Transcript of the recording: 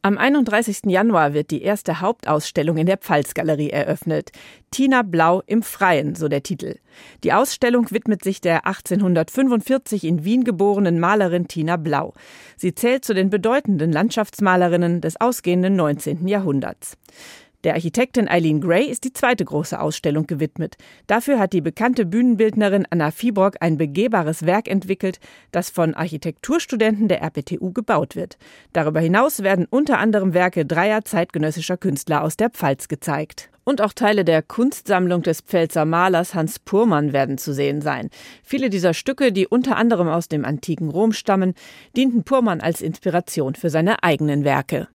Am 31. Januar wird die erste Hauptausstellung in der Pfalzgalerie eröffnet. Tina Blau im Freien, so der Titel. Die Ausstellung widmet sich der 1845 in Wien geborenen Malerin Tina Blau. Sie zählt zu den bedeutenden Landschaftsmalerinnen des ausgehenden 19. Jahrhunderts. Der Architektin Eileen Gray ist die zweite große Ausstellung gewidmet. Dafür hat die bekannte Bühnenbildnerin Anna Fiebrock ein begehbares Werk entwickelt, das von Architekturstudenten der RPTU gebaut wird. Darüber hinaus werden unter anderem Werke dreier zeitgenössischer Künstler aus der Pfalz gezeigt. Und auch Teile der Kunstsammlung des Pfälzer Malers Hans Purmann werden zu sehen sein. Viele dieser Stücke, die unter anderem aus dem antiken Rom stammen, dienten Purmann als Inspiration für seine eigenen Werke.